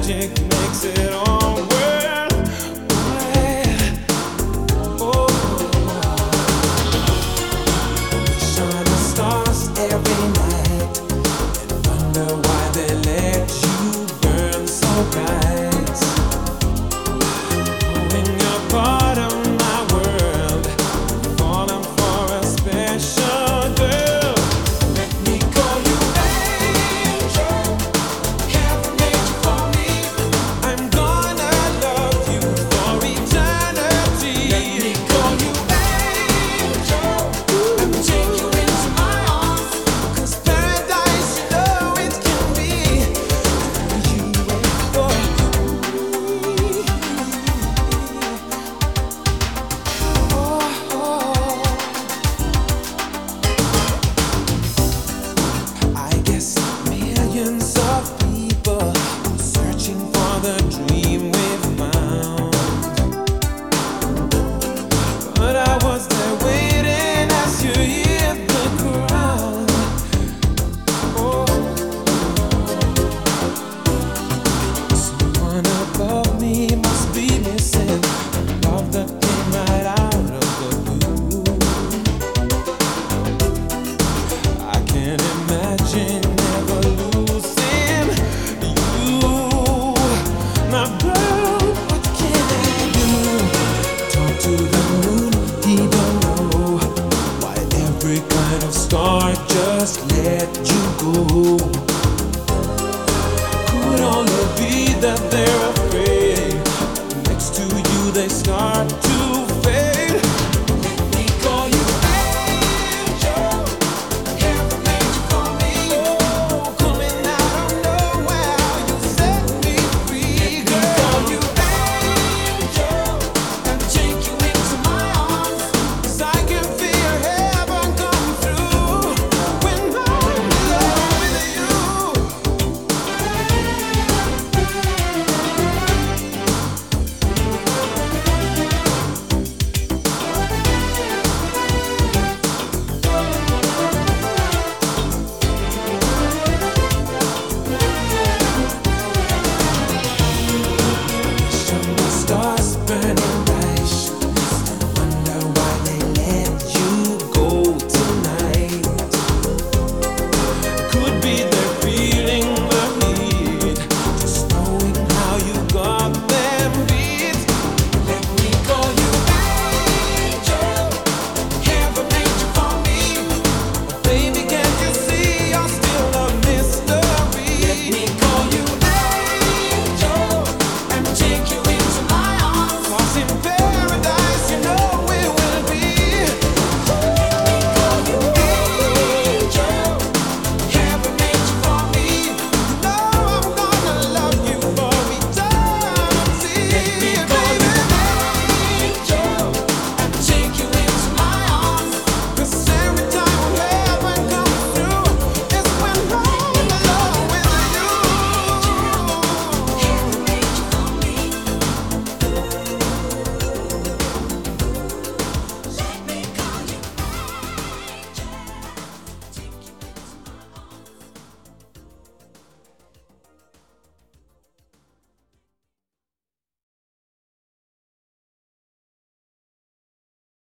magic makes it all worthwhile. Oh, shine the stars every night and wonder why they let you burn so bright. When you're part of my world, falling for a special girl. Let me call you angel. Heaven made you for me. I'm gonna love you for eternity. Let me call you angel. Let me take you into my arms. 'Cause paradise, you know it can be for you and for me. I guess millions of people are searching for the dream.